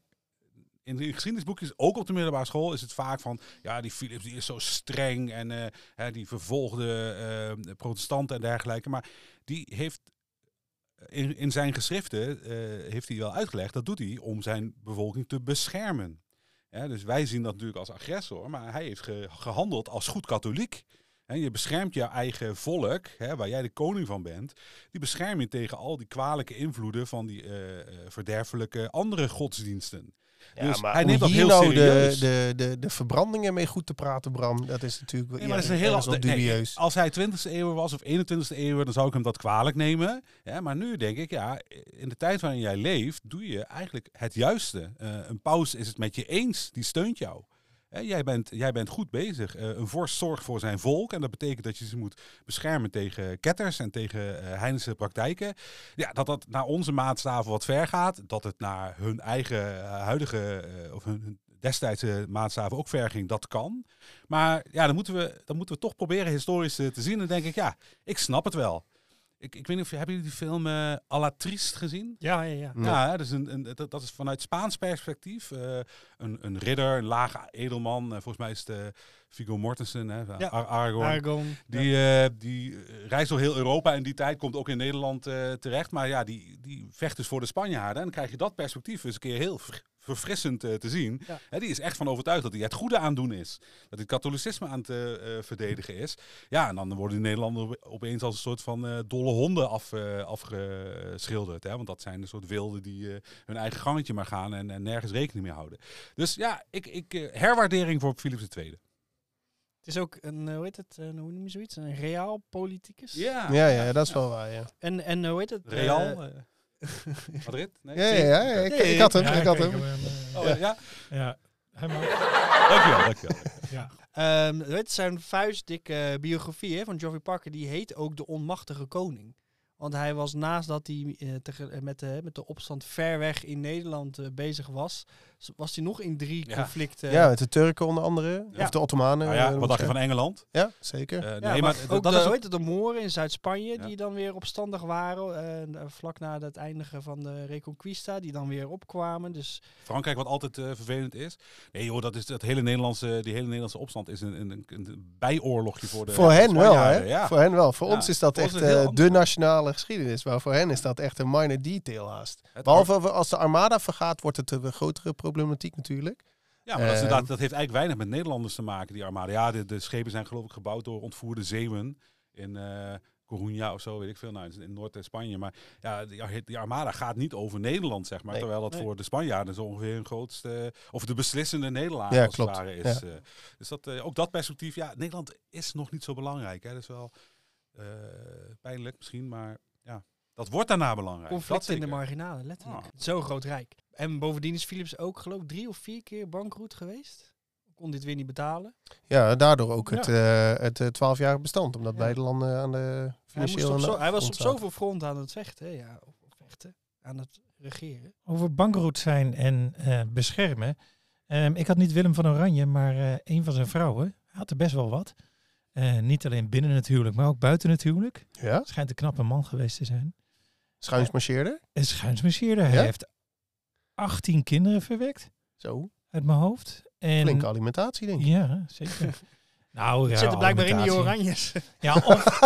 Speaker 3: in de geschiedenisboekjes, ook op de middelbare school, is het vaak van, ja, die Philips die is zo streng en uh, hè, die vervolgde uh, protestanten en dergelijke. Maar die heeft in, in zijn geschriften, uh, heeft hij wel uitgelegd, dat doet hij om zijn bevolking te beschermen. Ja, dus wij zien dat natuurlijk als agressor, maar hij heeft ge, gehandeld als goed katholiek. En je beschermt je eigen volk, hè, waar jij de koning van bent. Die bescherm je tegen al die kwalijke invloeden van die uh, verderfelijke andere godsdiensten.
Speaker 2: Ja,
Speaker 3: dus
Speaker 2: maar
Speaker 3: hij
Speaker 2: om
Speaker 3: neemt dat
Speaker 2: hier
Speaker 3: heel
Speaker 2: nou de,
Speaker 3: serieus.
Speaker 2: de, de, de verbrandingen mee goed te praten, Bram, dat is natuurlijk wel,
Speaker 3: Nee, maar
Speaker 2: ja,
Speaker 3: dat is een heel
Speaker 2: ergens wel
Speaker 3: ander- nee,
Speaker 2: dubieus.
Speaker 3: als hij twintigste eeuw was of eenentwintigste eeuw, dan zou ik hem dat kwalijk nemen. Ja, maar nu denk ik, ja, in de tijd waarin jij leeft, doe je eigenlijk het juiste. Uh, een paus is het met je eens, die steunt jou. Hè, jij, bent, jij bent goed bezig. Uh, een vorst zorgt voor zijn volk. En dat betekent dat je ze moet beschermen tegen ketters en tegen uh, heidense praktijken. Ja, dat dat naar onze maatstaven wat ver gaat. Dat het naar hun eigen uh, huidige, uh, of hun, hun destijdse maatstaven ook ver ging, dat kan. Maar ja, dan moeten we, dan moeten we toch proberen historisch uh, te zien. En dan denk ik, ja, ik snap het wel. Ik, ik weet niet of hebben jullie die film uh, A la Triste gezien?
Speaker 4: Ja, ja, ja.
Speaker 2: Ja.
Speaker 3: Ja, hè, dus een, een, dat, dat is vanuit Spaans perspectief. Uh, een, een ridder, een lage edelman. Uh, volgens mij is het uh, Viggo Mortensen, hè,
Speaker 4: Ja.
Speaker 3: Ar- Aragorn.
Speaker 4: Argon.
Speaker 3: Die, uh, die uh, reist door heel Europa in die tijd, komt ook in Nederland uh, terecht. Maar ja, die, die vecht dus voor de Spanjaarden. En dan krijg je dat perspectief eens een keer heel ver- verfrissend uh, te zien.
Speaker 4: Ja.
Speaker 3: Hè, die is echt van overtuigd dat hij het goede aan doen is. Dat het katholicisme aan het uh, verdedigen is. Ja, en dan worden de Nederlanders opeens als een soort van uh, dolle honden af, uh, afgeschilderd. Hè? Want dat zijn een soort wilden die uh, hun eigen gangetje maar gaan en, en nergens rekening mee houden. Dus ja, ik, ik, uh, herwaardering voor Philips de Tweede.
Speaker 4: Het is ook een, hoe heet het, uh, hoe noem je zoiets? Een reaal politicus.
Speaker 3: Ja,
Speaker 2: Ja, ja, dat is wel waar, ja.
Speaker 4: En, en hoe heet het?
Speaker 3: Real?
Speaker 4: Uh,
Speaker 3: Madrid? Nee,
Speaker 2: Ja, ja, ja, ik, ik had hem,
Speaker 1: Ja,
Speaker 2: ik had
Speaker 1: kijk,
Speaker 2: hem.
Speaker 1: hem, eh,
Speaker 3: Oh, ja?
Speaker 1: ja, hij mag.
Speaker 3: Dankjewel, dankjewel.
Speaker 1: Ja.
Speaker 4: um, het zijn vuistdikke biografie hè, van Geoffrey Parker. Die heet ook De Onmachtige Koning. Want hij was naast dat hij uh, te, met, de, met de opstand ver weg in Nederland uh, bezig was, was hij nog in drie
Speaker 3: Ja.
Speaker 4: conflicten.
Speaker 2: Ja, met de Turken onder andere.
Speaker 4: Ja.
Speaker 2: Of de Ottomanen.
Speaker 3: Nou ja,
Speaker 2: uh,
Speaker 3: wat dacht je van Engeland?
Speaker 2: Ja, zeker.
Speaker 3: Uh,
Speaker 4: Ja,
Speaker 3: nee,
Speaker 4: maar,
Speaker 3: maar
Speaker 4: ook
Speaker 3: dat
Speaker 4: de,
Speaker 3: is
Speaker 4: hoe
Speaker 3: ook-
Speaker 4: heet het, de Moren in Zuid-Spanje,
Speaker 3: Ja.
Speaker 4: die dan weer opstandig waren. Uh, vlak na het eindigen van de Reconquista, die dan weer opkwamen. Dus
Speaker 3: Frankrijk, wat altijd uh, vervelend is. Nee joh, dat is dat hele Nederlandse, die hele Nederlandse opstand is een, een, een, een bijoorlogje voor de
Speaker 2: Voor hen wel, hè?
Speaker 3: Spanjaarden, Ja.
Speaker 2: Voor hen wel. Voor
Speaker 3: Ja,
Speaker 2: ons is dat
Speaker 3: voor ons
Speaker 2: echt
Speaker 3: is het heel
Speaker 2: uh, de
Speaker 3: anders.
Speaker 2: nationale geschiedenis. Maar voor hen is dat echt een minor detail haast.
Speaker 3: Het
Speaker 2: Behalve als de Armada vergaat, wordt het een grotere problematiek natuurlijk.
Speaker 3: Ja, maar dat, is
Speaker 2: Eh,
Speaker 3: inderdaad, dat heeft eigenlijk weinig met Nederlanders te maken, die armada. Ja, de, de schepen zijn geloof ik gebouwd door ontvoerde zeeuwen in uh, Coruña of zo, weet ik veel. Nou, in Noord-Spanje. Maar ja, die, die armada gaat niet over Nederland, zeg maar.
Speaker 2: Nee.
Speaker 3: Terwijl dat
Speaker 4: Nee.
Speaker 3: voor de Spanjaarden zo ongeveer hun grootste, of de beslissende nederlaag
Speaker 2: Ja,
Speaker 3: als
Speaker 2: klopt.
Speaker 3: het ware is.
Speaker 2: Ja.
Speaker 3: Uh, dus dat, uh, ook dat perspectief, ja, Nederland is nog niet zo belangrijk. Hè. Dat is wel uh, pijnlijk misschien, maar ja, dat wordt daarna belangrijk.
Speaker 4: conflict
Speaker 3: Dat
Speaker 4: in de
Speaker 3: zeker.
Speaker 4: marginalen, letterlijk.
Speaker 3: Ah.
Speaker 4: Zo groot rijk. En bovendien is Philips ook geloof ik drie of vier keer bankroet geweest. Kon dit weer niet betalen.
Speaker 2: Ja, daardoor ook
Speaker 1: Ja.
Speaker 2: het, uh, het uh, twaalfjarig bestand. Omdat
Speaker 4: Ja.
Speaker 2: beide landen aan de
Speaker 4: Hij, moest
Speaker 2: financiële...
Speaker 4: op zo, hij was op
Speaker 2: front zaten.
Speaker 4: zoveel fronten aan het vechten. Ja, op, op vechten. Aan het regeren.
Speaker 1: Over bankroet zijn en uh, beschermen. Um, ik had niet Willem van Oranje, maar uh, een van zijn vrouwen had er best wel wat. Uh, niet alleen binnen het huwelijk, maar ook buiten het huwelijk.
Speaker 2: Ja?
Speaker 1: Schijnt een knappe man geweest te zijn.
Speaker 2: Schuinsmarcheerder?
Speaker 1: Een schuinsmarcheerder.
Speaker 2: Ja?
Speaker 1: Hij heeft achttien kinderen verwekt,
Speaker 2: Zo.
Speaker 1: uit mijn hoofd. En
Speaker 2: Flinke alimentatie, denk ik.
Speaker 1: ja, zeker. Nou, ja,
Speaker 4: Zitten blijkbaar in die
Speaker 1: alimentatie.
Speaker 4: oranjes.
Speaker 1: Ja, of,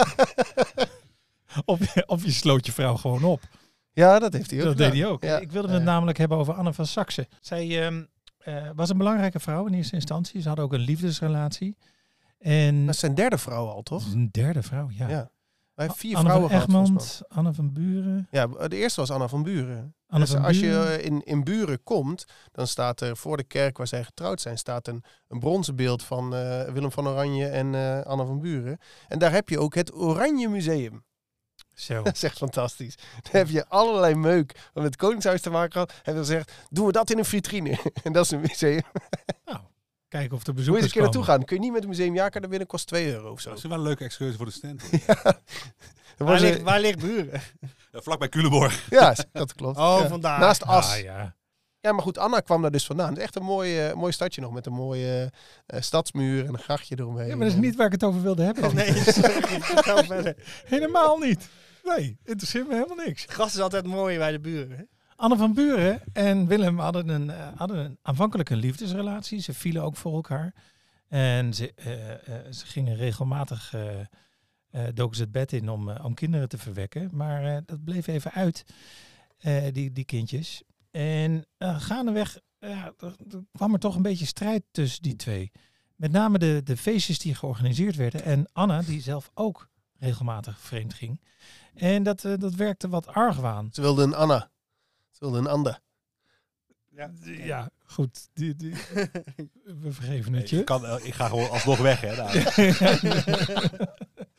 Speaker 1: of, je, of je sloot je vrouw gewoon op.
Speaker 2: Ja, dat heeft hij ook
Speaker 1: Dat
Speaker 2: gedaan.
Speaker 1: deed hij ook.
Speaker 2: Ja.
Speaker 1: Ik wilde het
Speaker 2: Ja.
Speaker 1: namelijk hebben over Anne van Saxe. Zij um, uh, was een belangrijke vrouw in eerste instantie. Ze hadden ook een liefdesrelatie. En
Speaker 2: Dat is zijn derde vrouw al, toch?
Speaker 1: een derde vrouw, ja.
Speaker 2: Ja. Hij heeft vier
Speaker 1: Anne
Speaker 2: vrouwen
Speaker 1: van
Speaker 2: gehad, volgens mij.
Speaker 1: Egmond, Anne van Buren.
Speaker 2: Ja, de eerste was Anna van Buren.
Speaker 1: Anne
Speaker 2: Dus
Speaker 1: van
Speaker 2: als
Speaker 1: Buren.
Speaker 2: je in, in Buren komt, dan staat er voor de kerk waar zij getrouwd zijn, staat een, een bronzen beeld van uh, Willem van Oranje en uh, Anne van Buren. En daar heb je ook het Oranje Museum.
Speaker 1: Zo.
Speaker 2: Dat is echt fantastisch. Daar heb je allerlei meuk wat met het Koningshuis te maken had. En dan zegt, doen we dat in een vitrine. En dat is een museum.
Speaker 1: Nou, kijken of de
Speaker 2: Moet je eens
Speaker 1: bezoekers
Speaker 2: een keer naartoe
Speaker 1: komen.
Speaker 2: gaan. Kun je niet met het museumjaarkaart naar binnen, kost twee euro of zo.
Speaker 3: Dat is wel een leuke excursie voor de studenten.
Speaker 2: Ja, dat
Speaker 4: Waar
Speaker 2: was
Speaker 4: ligt,
Speaker 2: een-
Speaker 4: waar ligt Buren?
Speaker 3: Ja, vlakbij Culemborg.
Speaker 2: ja, dat klopt.
Speaker 4: Oh,
Speaker 2: Ja.
Speaker 4: vandaar.
Speaker 2: Naast As.
Speaker 1: Ah, ja.
Speaker 2: Ja, maar goed, Anna kwam daar dus vandaan. Het is echt een mooi, uh, mooi stadje nog met een mooie uh, stadsmuur en een grachtje eromheen.
Speaker 1: ja, maar dat is niet waar ik het over wilde hebben.
Speaker 4: Nee, sorry. Vertel verder.
Speaker 1: Helemaal niet. Nee, interesseert me helemaal niks.
Speaker 4: Gras is altijd mooi bij de buren. Hè?
Speaker 1: Anne van Buren en Willem hadden, een, uh, hadden een, aanvankelijk een liefdesrelatie. Ze vielen ook voor elkaar. En ze, uh, uh, ze gingen regelmatig, uh, uh, doken ze het bed in om, uh, om kinderen te verwekken. Maar uh, dat bleef even uit, uh, die, die kindjes. En uh, gaandeweg uh, er, er kwam er toch een beetje strijd tussen die twee. Met name de, de feestjes die georganiseerd werden. En Anne, die zelf ook regelmatig vreemd ging. En dat, uh, dat werkte wat argwaan.
Speaker 2: Ze wilde een Anna. Ze wilde een Anda.
Speaker 4: Ja.
Speaker 1: Ja, goed. Die, die, we vergeven het
Speaker 3: Nee,
Speaker 1: je.
Speaker 3: ik, kan, uh, ik ga gewoon alsnog weg. Hè, daar.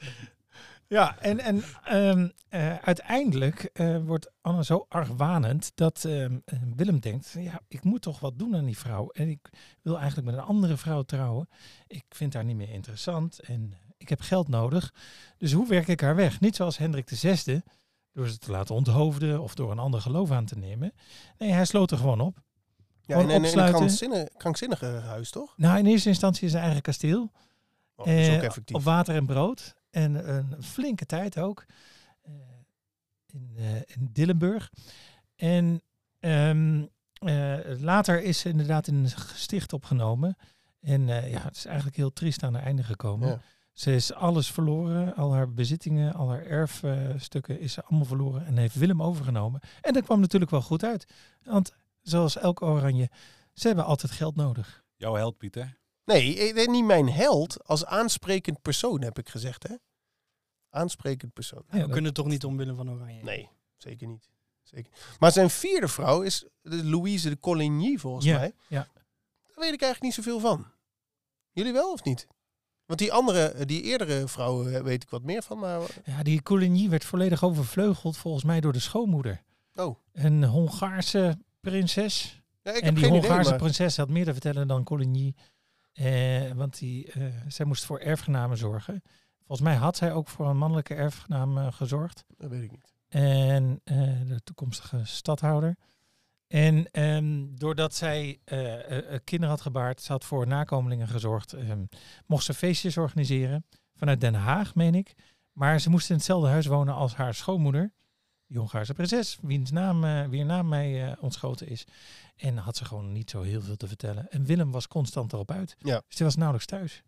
Speaker 1: Ja, en, en um, uh, uiteindelijk uh, wordt Anne zo argwanend dat um, Willem denkt, ja, ik moet toch wat doen aan die vrouw. En ik wil eigenlijk met een andere vrouw trouwen. Ik vind haar niet meer interessant en ik heb geld nodig. Dus hoe werk ik haar weg? Niet zoals Hendrik de Zesde, door ze te laten onthoofden of door een ander geloof aan te nemen. Nee, hij sloot er gewoon op.
Speaker 2: Ja,
Speaker 1: Gewoon
Speaker 2: en, en, en een
Speaker 1: opsluiten.
Speaker 2: krankzinnige, krankzinnige huis, toch?
Speaker 1: Nou, in eerste instantie zijn eigen kasteel.
Speaker 2: Oh, dat is ook
Speaker 1: Eh,
Speaker 2: effectief.
Speaker 1: Op water en brood. En een flinke tijd ook. Uh, in, uh, in Dillenburg. En um, uh, later is ze inderdaad in een gesticht opgenomen. En uh, ja, het is eigenlijk heel triest aan het einde gekomen.
Speaker 2: Ja.
Speaker 1: Ze is alles verloren. Al haar bezittingen, al haar erfstukken uh, is ze allemaal verloren. En heeft Willem overgenomen. En dat kwam natuurlijk wel goed uit. Want zoals elk oranje, ze hebben altijd geld nodig.
Speaker 3: Jouw held, Pieter.
Speaker 2: Nee, eh, niet mijn held. Als aansprekend persoon heb ik gezegd, hè? Aansprekend persoon.
Speaker 1: Ja,
Speaker 4: We
Speaker 1: dat-
Speaker 4: kunnen toch niet omwille van Oranje?
Speaker 2: Nee, zeker niet. Zeker. Maar zijn vierde vrouw is de Louise de Coligny, volgens
Speaker 1: Ja,
Speaker 2: mij.
Speaker 1: ja.
Speaker 2: Daar weet ik eigenlijk niet zoveel van. Jullie wel of niet? Want die andere, die eerdere vrouwen eh, weet ik wat meer van. Maar...
Speaker 1: Ja, die Coligny werd volledig overvleugeld volgens mij door de schoonmoeder.
Speaker 2: Oh.
Speaker 1: Een Hongaarse prinses.
Speaker 2: Ja, ik
Speaker 1: En
Speaker 2: heb
Speaker 1: die
Speaker 2: geen
Speaker 1: Hongaarse
Speaker 2: idee, maar...
Speaker 1: prinses had meer te vertellen dan Coligny. Eh, want die, eh, zij moest voor erfgenamen zorgen. Volgens mij had zij ook voor een mannelijke erfgenaam uh, gezorgd.
Speaker 2: Dat weet ik niet.
Speaker 1: En uh, de toekomstige stadhouder. En um, doordat zij uh, uh, kinderen had gebaard, ze had voor nakomelingen gezorgd, um, mocht ze feestjes organiseren. Vanuit Den Haag, meen ik. Maar ze moest in hetzelfde huis wonen als haar schoonmoeder. Die Hongaarse prinses, wiens naam, uh, wie naam mij uh, ontschoten is. En had ze gewoon niet zo heel veel te vertellen. En Willem was constant erop uit.
Speaker 2: Ja.
Speaker 1: Dus die was nauwelijks thuis.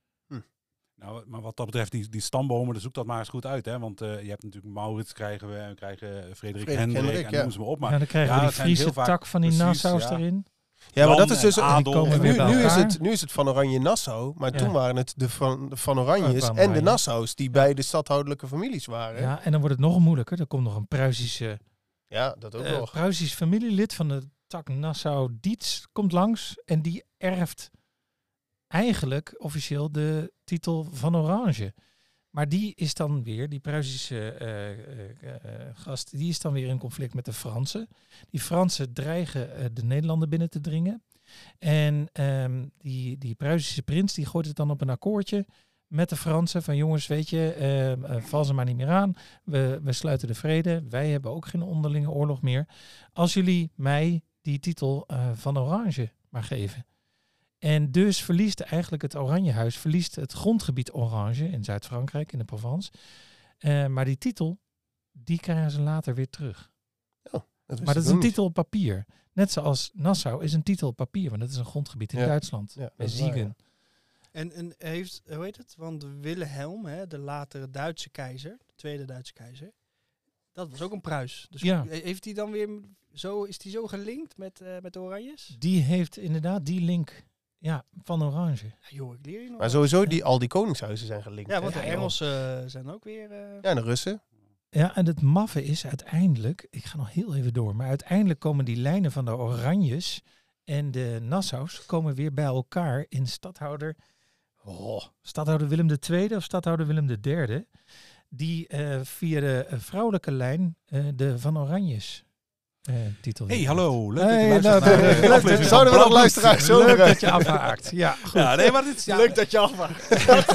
Speaker 3: Nou, maar wat dat betreft, die, die stambomen, zoek dat maar eens goed uit. Hè? Want uh, je hebt natuurlijk Maurits krijgen we, en we krijgen Frederik,
Speaker 2: Frederik
Speaker 3: Hendrik,
Speaker 2: Hendrik,
Speaker 3: en
Speaker 2: ja.
Speaker 3: noem ze maar op. Maar
Speaker 1: Ja, dan krijgen
Speaker 3: ja,
Speaker 1: we
Speaker 3: dat
Speaker 1: die
Speaker 3: zijn
Speaker 1: Friese
Speaker 3: heel vaak-
Speaker 1: tak van die
Speaker 3: precies,
Speaker 1: Nassau's
Speaker 3: ja.
Speaker 1: erin.
Speaker 2: Ja, maar
Speaker 3: Dan
Speaker 2: dat is dus...
Speaker 3: en
Speaker 2: en
Speaker 3: Adel.
Speaker 1: komen
Speaker 2: nu,
Speaker 1: weer bij
Speaker 2: nu, is
Speaker 1: elkaar.
Speaker 2: het, nu is het van Oranje Nassau, maar
Speaker 1: Ja.
Speaker 2: toen waren het de van, de van Oranjes
Speaker 1: Van
Speaker 2: en de
Speaker 1: Oranje.
Speaker 2: Nassau's die bij de stadhoudelijke families waren. Ja,
Speaker 1: Ja, en dan wordt het nog moeilijker. Er komt nog een Pruisische,
Speaker 2: dat ook
Speaker 1: uh,
Speaker 2: nog.
Speaker 1: Pruisisch familielid van de tak Nassau-Dietz komt langs. En die erft eigenlijk officieel de titel van Oranje. Maar die is dan weer, die Pruisische uh, uh, uh, gast, die is dan weer in conflict met de Fransen. Die Fransen dreigen uh, de Nederlanden binnen te dringen. En um, die, die Pruisische prins, die gooit het dan op een akkoordje met de Fransen. Van jongens, weet je, uh, uh, val ze maar niet meer aan. We, we sluiten de vrede. Wij hebben ook geen onderlinge oorlog meer. Als jullie mij die titel uh, van Oranje maar geven. En dus verliest eigenlijk het Oranjehuis, verliest het grondgebied Orange in Zuid-Frankrijk, in de Provence. Uh, maar die titel, die krijgen ze later weer terug.
Speaker 2: Oh, dat
Speaker 1: maar dat is een titel op papier. Net zoals Nassau is een titel op papier, want dat is een grondgebied in
Speaker 2: ja.
Speaker 1: Duitsland.
Speaker 2: Ja,
Speaker 1: bij
Speaker 2: dat is waar,
Speaker 1: Siegen.
Speaker 2: ja.
Speaker 4: En, en heeft, hoe heet het? Want Wilhelm, hè, de latere Duitse keizer, de tweede Duitse keizer, dat was ook een Pruis. Dus
Speaker 1: Ja.
Speaker 4: heeft hij dan weer zo, is hij zo gelinkt met, uh, met de Oranjes?
Speaker 1: Die heeft inderdaad die link. Ja, van Oranje.
Speaker 4: Ja, joh, ik leer je nog.
Speaker 2: Maar sowieso, die, al die koningshuizen zijn gelinkt.
Speaker 4: Ja, want
Speaker 2: hè?
Speaker 4: de Engelsen uh, zijn ook weer... Uh...
Speaker 2: Ja, en de Russen.
Speaker 1: Ja, en het maffe is uiteindelijk, ik ga nog heel even door, maar uiteindelijk komen die lijnen van de Oranjes en de Nassau's komen weer bij elkaar in stadhouder, oh, stadhouder Willem de Tweede of stadhouder Willem de Derde, die uh, via de uh, vrouwelijke lijn uh, de Van Oranjes Uh, titel.
Speaker 3: Hey, hallo. Leuk
Speaker 1: hey,
Speaker 3: dat je luistert
Speaker 1: nou,
Speaker 3: naar de
Speaker 1: leuk,
Speaker 3: aflevering
Speaker 2: zouden we
Speaker 3: van
Speaker 2: nog luisteraars zo
Speaker 1: Leuk
Speaker 2: krijgen?
Speaker 1: dat je afhaakt. Ja, goed.
Speaker 3: Ja, nee, maar dit is... Ja,
Speaker 4: Leuk dat je afmaakt.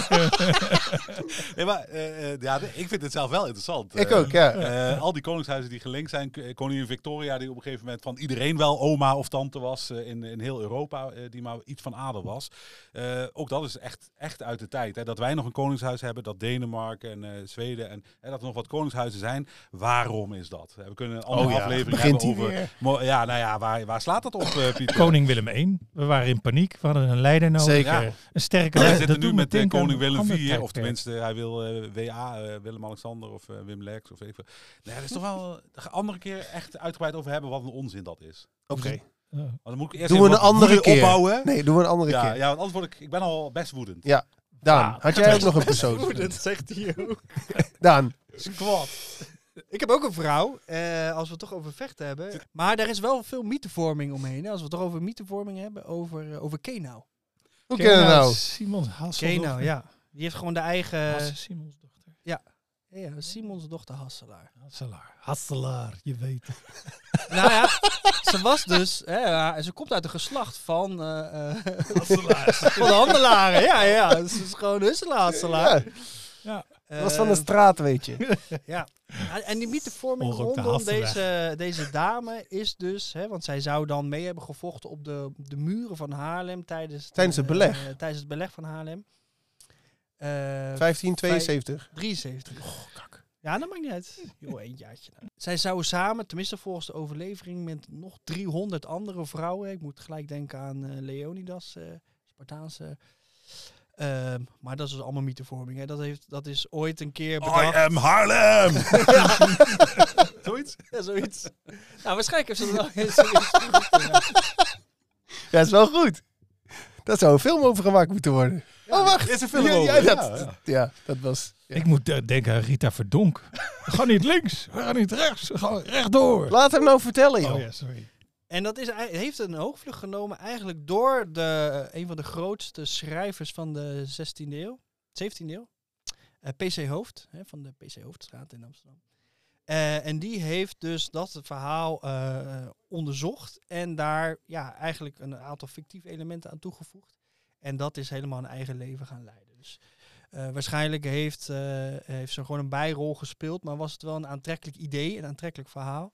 Speaker 3: nee, maar uh, uh, ja, ik vind het zelf wel interessant.
Speaker 2: Ik
Speaker 3: Uh,
Speaker 2: ook, ja.
Speaker 3: Uh, al die koningshuizen die gelinkt zijn. K- Koningin Victoria, die op een gegeven moment van iedereen wel oma of tante was uh, in, in heel Europa, uh, die maar iets van adel was. Uh, ook dat is echt, echt uit de tijd. Hè, dat wij nog een koningshuis hebben, dat Denemarken en uh, Zweden en, en dat er nog wat koningshuizen zijn. Waarom is dat? We kunnen een andere
Speaker 2: Oh ja,
Speaker 3: aflevering
Speaker 2: begint
Speaker 3: hebben
Speaker 2: hij
Speaker 3: over...
Speaker 2: weer.
Speaker 3: Mo- ja, nou ja, waar, waar slaat dat op, uh, Pieter?
Speaker 1: Koning Willem Eén. We waren in paniek. We hadden een leider nodig.
Speaker 2: Zeker.
Speaker 3: Ja.
Speaker 1: Een sterke
Speaker 3: We
Speaker 1: leider.
Speaker 3: zitten
Speaker 1: Dat
Speaker 3: nu
Speaker 1: doet me
Speaker 3: met uh,
Speaker 1: denken aan
Speaker 3: koning
Speaker 1: een
Speaker 3: Willem
Speaker 1: ander
Speaker 3: vier, of
Speaker 1: tijdperk.
Speaker 3: tenminste, hij wil uh, W A, uh, Willem-Alexander of uh, Wim Lex of even. Nee, er is toch wel een andere keer echt uitgebreid over hebben wat een onzin dat is.
Speaker 2: Oké.
Speaker 1: Okay. Uh,
Speaker 3: Want dan moet ik eerst
Speaker 2: Doen we
Speaker 3: even
Speaker 2: een
Speaker 3: wat
Speaker 2: andere
Speaker 3: woede
Speaker 2: keer.
Speaker 3: opbouwen.
Speaker 2: Nee, doen we een andere
Speaker 3: ja,
Speaker 2: keer.
Speaker 3: ja, want anders word ik, ik ben al best woedend.
Speaker 2: Ja. Daan,
Speaker 1: Ah,
Speaker 2: had jij ook nog een persoon?
Speaker 4: Hoe, dat zegt hij ook.
Speaker 2: Daan.
Speaker 4: Squat. Ik heb ook een vrouw, eh, als we het toch over vechten hebben. Maar er is wel veel mythevorming omheen. Hè? Als we het toch over mythevorming hebben, over, uh, over Kenau.
Speaker 2: Hoe ken je dat nou?
Speaker 1: Simons Hasseldochter.
Speaker 4: Kenau, ja. Die heeft gewoon de eigen...
Speaker 1: Hasse Simons dochter.
Speaker 4: Ja, ja, Simons dochter Hasselaar.
Speaker 1: Hasselaar. Hasselaar, je weet het.
Speaker 4: Nou ja, ze was dus... Hè, ze komt uit een geslacht van... Uh, uh, van de handelaren. Ja, ja. Ze is gewoon Husselaar Hasselaar.
Speaker 2: Ja,
Speaker 1: Ja.
Speaker 2: dat was van de straat, weet je.
Speaker 4: Ja, en die mythevorming
Speaker 1: Volg ook de
Speaker 4: rondom
Speaker 1: Hasselweg.
Speaker 4: deze, deze dame is dus... Hè, want zij zou dan mee hebben gevochten op de, de muren van Haarlem tijdens...
Speaker 2: Tijdens het
Speaker 4: uh,
Speaker 2: beleg.
Speaker 4: uh, tijdens het beleg van Haarlem. Uh,
Speaker 2: vijftien tweeënzeventig.
Speaker 4: drieënzeventig. Oh, kak. Ja, dat maakt niet uit. Joh, een jaartje. Nou. Zij zouden samen, tenminste volgens de overlevering, met nog driehonderd andere vrouwen... Ik moet gelijk denken aan uh, Leonidas, uh, Spartaanse... Um, maar dat is dus allemaal mythevorming. Hè. Dat, heeft, dat is ooit een keer bedacht.
Speaker 3: I am Haarlem! Zoiets?
Speaker 4: Ja, zoiets. Nou, waarschijnlijk heeft ze dat wel zoiets.
Speaker 2: Ja, is wel goed. Daar zou een film over gemaakt moeten worden.
Speaker 3: Ja,
Speaker 2: oh, wacht.
Speaker 3: Er is een film
Speaker 2: ja,
Speaker 3: over.
Speaker 2: Ja, dat,
Speaker 3: ja, ja.
Speaker 2: ja, dat was... Ja.
Speaker 1: Ik moet uh, denken aan Rita Verdonk. We gaan niet links, we gaan niet rechts, we gaan rechtdoor.
Speaker 2: Laat hem nou vertellen, joh.
Speaker 1: Oh ja, sorry.
Speaker 4: En dat is, heeft een hoogvlucht genomen eigenlijk door de, een van de grootste schrijvers van de zestiende eeuw, zeventiende eeuw. Uh, P C Hoofd, hè, van de P C Hoofdstraat in Amsterdam. Uh, en die heeft dus dat verhaal uh, onderzocht en daar ja, eigenlijk een aantal fictieve elementen aan toegevoegd. En dat is helemaal een eigen leven gaan leiden. Dus uh, waarschijnlijk heeft, uh, heeft ze gewoon een bijrol gespeeld, maar was het wel een aantrekkelijk idee, een aantrekkelijk verhaal.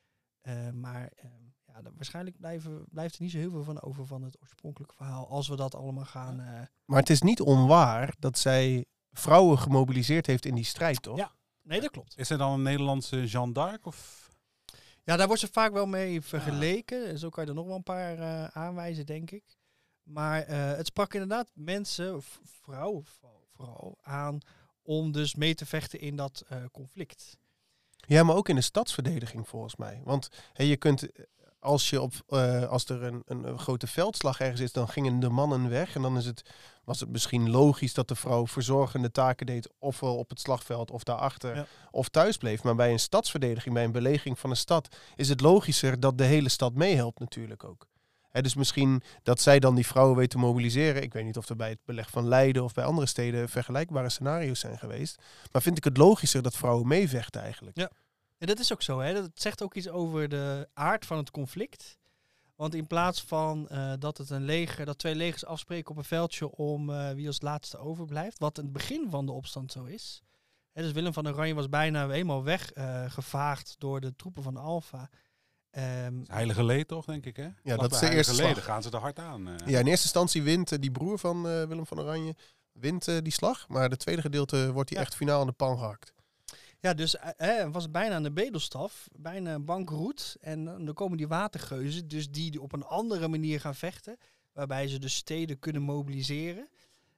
Speaker 4: Uh, maar uh, ja, dan waarschijnlijk blijven, blijft er niet zo heel veel van over van het oorspronkelijke verhaal, als we dat allemaal gaan... Uh...
Speaker 2: Maar het is niet onwaar dat zij vrouwen gemobiliseerd heeft in die strijd, toch?
Speaker 4: Ja. Nee, dat klopt.
Speaker 3: Is er dan een Nederlandse Jeanne d'Arc? Of?
Speaker 4: Ja, daar wordt ze vaak wel mee vergeleken. Ah. Zo kan je er nog wel een paar uh, aanwijzen, denk ik. Maar uh, het sprak inderdaad mensen, v- vrouwen vooral, aan om dus mee te vechten in dat uh, conflict.
Speaker 2: Ja, maar ook in de stadsverdediging volgens mij. Want hey, je kunt, als, je op, uh, als er een, een, een grote veldslag ergens is, dan gingen de mannen weg. En dan is het, was het misschien logisch dat de vrouw verzorgende taken deed, ofwel op het slagveld of daarachter, ja. of thuis bleef. Maar bij een stadsverdediging, bij een belegering van een stad, is het logischer dat de hele stad meehelpt natuurlijk ook. He, dus misschien dat zij dan die vrouwen weet te mobiliseren. Ik weet niet of er bij het beleg van Leiden of bij andere steden vergelijkbare scenario's zijn geweest. Maar vind ik het logischer dat vrouwen meevechten eigenlijk.
Speaker 4: Ja. En dat is ook zo. Hè? Dat zegt ook iets over de aard van het conflict. Want in plaats van uh, dat het een leger, dat twee legers afspreken op een veldje om uh, wie als laatste overblijft, wat in het begin van de opstand zo is. Hè, dus Willem van Oranje was bijna helemaal weggevaagd uh, door de troepen van Alpha. Um,
Speaker 3: Heilige Leed toch, denk ik, hè?
Speaker 2: Ja,
Speaker 3: Slag
Speaker 2: dat is
Speaker 3: bij
Speaker 2: de eerste
Speaker 3: Heilige
Speaker 2: slag.
Speaker 3: Leed, gaan ze er hard aan. Uh.
Speaker 2: Ja, in eerste instantie wint uh, die broer van uh, Willem van Oranje wint uh, die slag. Maar het tweede gedeelte wordt hij ja. echt finaal aan de pan gehakt.
Speaker 4: Ja, dus uh, was bijna aan de bedelstaf, bijna bankroet. En uh, dan komen die watergeuzen, dus die op een andere manier gaan vechten. Waarbij ze dus steden kunnen mobiliseren.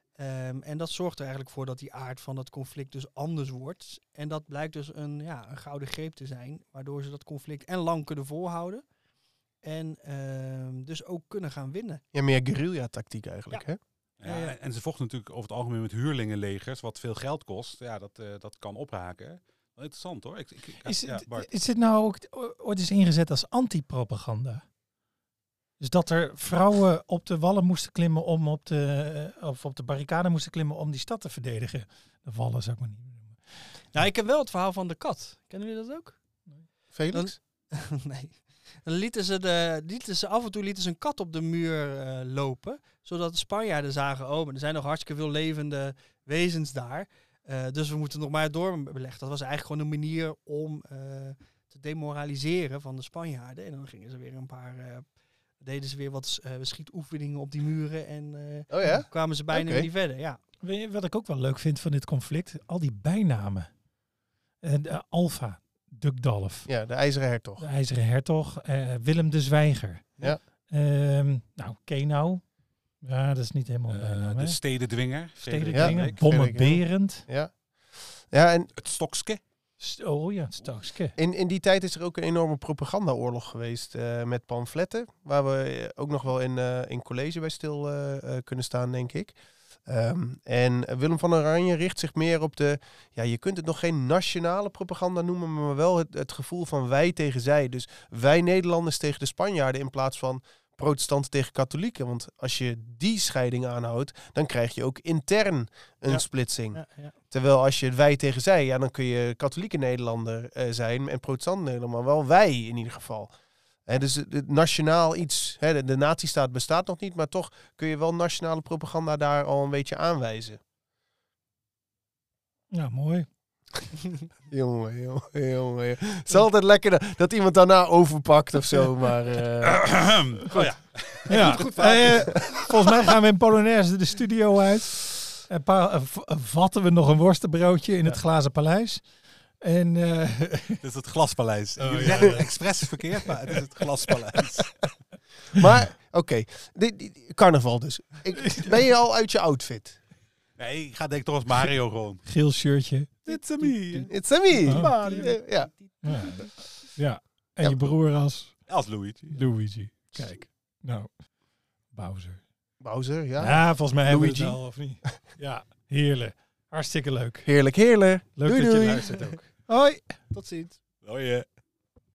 Speaker 4: Um, en dat zorgt er eigenlijk voor dat die aard van dat conflict dus anders wordt. En dat blijkt dus een, ja, een gouden greep te zijn, waardoor ze dat conflict en lang kunnen volhouden. En uh, dus ook kunnen gaan winnen.
Speaker 2: Ja, meer guerrilla-tactiek eigenlijk,
Speaker 4: ja.
Speaker 3: hè? Ja, ja, en ze vochten natuurlijk over het algemeen met huurlingenlegers, wat veel geld kost. Ja, dat, uh, dat kan opraken. Wel interessant hoor. Ik, ik, ik,
Speaker 1: is,
Speaker 3: ja,
Speaker 1: het, is dit nou ook ooit eens ingezet als antipropaganda? Dus dat er vrouwen op de wallen moesten klimmen om op de, uh, of op de barricade moesten klimmen om die stad te verdedigen. De wallen zou ik maar niet noemen.
Speaker 4: Nou, ik heb wel het verhaal van de kat. Kennen jullie dat ook?
Speaker 2: Felix?
Speaker 4: Dan, nee. Dan lieten ze, de, lieten ze af en toe lieten ze een kat op de muur uh, lopen, zodat de Spanjaarden zagen, oh, maar er zijn nog hartstikke veel levende wezens daar. Uh, dus we moeten nog maar doorbeleggen. Dat was eigenlijk gewoon een manier om uh, te demoraliseren van de Spanjaarden. En dan gingen ze weer een paar, uh, deden ze weer wat uh, schietoefeningen op die muren en uh,
Speaker 2: oh ja?
Speaker 4: kwamen ze bijna okay. niet verder. Ja.
Speaker 1: Weet je wat ik ook wel leuk vind van dit conflict? Al die bijnamen. Uh, de Alpha, Dukdalf.
Speaker 2: Ja, de IJzeren Hertog.
Speaker 1: De IJzeren Hertog. Uh, Willem de Zwijger.
Speaker 2: Ja.
Speaker 1: Uh, nou, Kenau. Ja, dat is niet helemaal
Speaker 3: uh,
Speaker 1: bijnaam,
Speaker 3: De
Speaker 1: hè?
Speaker 3: Stedendwinger.
Speaker 1: Stedendwinger.
Speaker 2: Ja,
Speaker 1: Bommenberend.
Speaker 2: Ja. Ja, en
Speaker 3: het Stokske.
Speaker 1: Oh ja, het Stokske.
Speaker 2: In, in die tijd is er ook een enorme propagandaoorlog geweest uh, met pamfletten. Waar we ook nog wel in, uh, in college bij stil uh, uh, kunnen staan, denk ik. Um, en Willem van Oranje richt zich meer op de... Ja, je kunt het nog geen nationale propaganda noemen, maar wel het, het gevoel van wij tegen zij. Dus wij Nederlanders tegen de Spanjaarden in plaats van protestanten tegen katholieken. Want als je die scheiding aanhoudt, dan krijg je ook intern een ja. splitsing. Ja, ja. Terwijl als je wij tegen zij, ja, dan kun je katholieke Nederlander uh, zijn en protestant Nederlander, maar wel wij in ieder geval. He, dus het nationaal iets, he, de, de nazistaat bestaat nog niet, maar toch kun je wel nationale propaganda daar al een beetje aanwijzen.
Speaker 1: Ja, mooi.
Speaker 2: jongen, jongen, jongen. Het is altijd lekker dat iemand daarna overpakt of zo, maar... Uh...
Speaker 3: oh ja.
Speaker 1: ja. Goed, uh, volgens mij gaan we in Polonaise de studio uit. En pa- uh, vatten we nog een worstenbroodje in ja. het Glazen Paleis. En, uh...
Speaker 3: Dit is het Glaspaleis.
Speaker 1: Oh,
Speaker 3: Jullie
Speaker 1: ja.
Speaker 3: zeggen expres verkeerd, maar het is het Glaspaleis.
Speaker 2: Maar, oké. Okay. Carnaval dus. Ik, ben je al uit je outfit?
Speaker 3: Nee, ik ga denk ik toch als Mario gewoon.
Speaker 1: Geel shirtje.
Speaker 3: It's a me.
Speaker 2: It's a me.
Speaker 1: Oh.
Speaker 2: Mario. Ja.
Speaker 1: Ja. ja. En
Speaker 2: Ja.
Speaker 1: je broer als
Speaker 3: Als Luigi.
Speaker 1: Luigi. Kijk. Nou, Bowser.
Speaker 2: Bowser, ja.
Speaker 1: Ja, volgens mij hebben we
Speaker 2: Luigi.
Speaker 1: het al, of niet? Ja, heerlijk. Hartstikke leuk.
Speaker 2: Heerlijk, heerlijk.
Speaker 1: Leuk
Speaker 2: Doei,
Speaker 1: dat je
Speaker 2: doei.
Speaker 1: luistert ook. Hoi.
Speaker 4: Tot ziens.
Speaker 3: Oh ja.